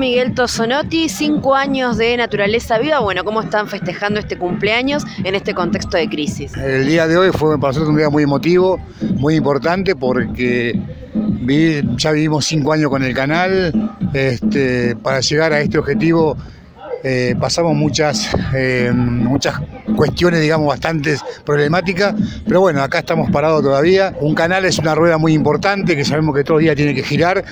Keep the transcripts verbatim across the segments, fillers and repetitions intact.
Miguel Tosonotti, cinco años de Naturaleza Viva. Bueno, ¿cómo están festejando este cumpleaños en este contexto de crisis? El día de hoy fue para nosotros un día muy emotivo, muy importante, porque vi, ya vivimos cinco años con el canal. Este, para llegar a este objetivo eh, pasamos muchas, eh, muchas cuestiones, digamos, bastante problemáticas, pero bueno, acá estamos parados todavía. Un canal es una rueda muy importante que sabemos que todos los días tiene que girar,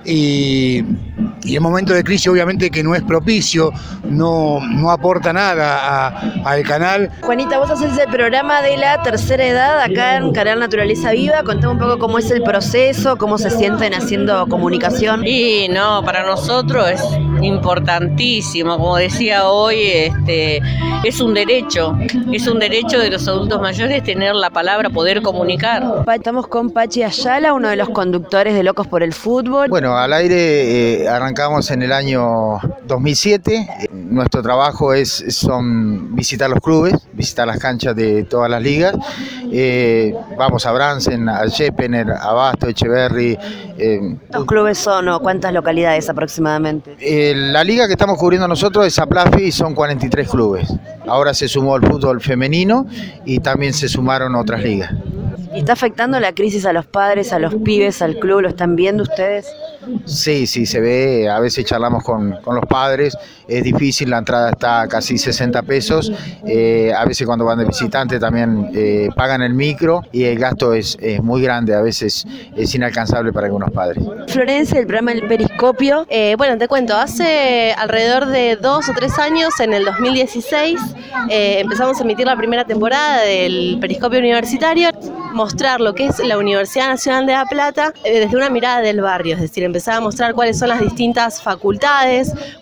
y, y en momentos de crisis obviamente que no es propicio, no, no aporta nada al canal. Juanita, vos haces el programa de la tercera edad acá en Canal Naturaleza Viva. Contame un poco cómo es el proceso, cómo se sienten haciendo comunicación. Y no, para nosotros es importantísimo, como decía hoy, este, es un derecho, es un derecho de los adultos mayores tener la palabra, poder comunicar. Estamos con Pachi Ayala, uno de los conductores de Locos por el Fútbol. Bueno, al aire eh, arrancamos en el año dos mil siete. Nuestro trabajo es son visitar los clubes, visitar las canchas de todas las ligas. Eh, vamos a Bransen, a Jepener, a Abasto, Echeverry. Eh, ¿Cuántos clubes son o cuántas localidades aproximadamente? Eh, la liga que estamos cubriendo nosotros es Aplafi y son cuarenta y tres clubes. Ahora se sumó el fútbol femenino y también se sumaron otras ligas. ¿Y está afectando la crisis a los padres, a los pibes, al club? ¿Lo están viendo ustedes? Sí, sí, se ve. A veces charlamos con, con los padres. Es difícil, la entrada está a casi sesenta pesos. Eh, a veces cuando van de visitante también eh, pagan el micro y el gasto es, es muy grande. A veces es inalcanzable para algunos padres. Florencia, el programa El Periscopio. Eh, bueno, te cuento, hace alrededor de dos o tres años, en el dos mil dieciséis, eh, empezamos a emitir la primera temporada del Periscopio Universitario, mostrar lo que es la Universidad Nacional de La Plata eh, desde una mirada del barrio, es decir, empezar a mostrar cuáles son las distintas facultades,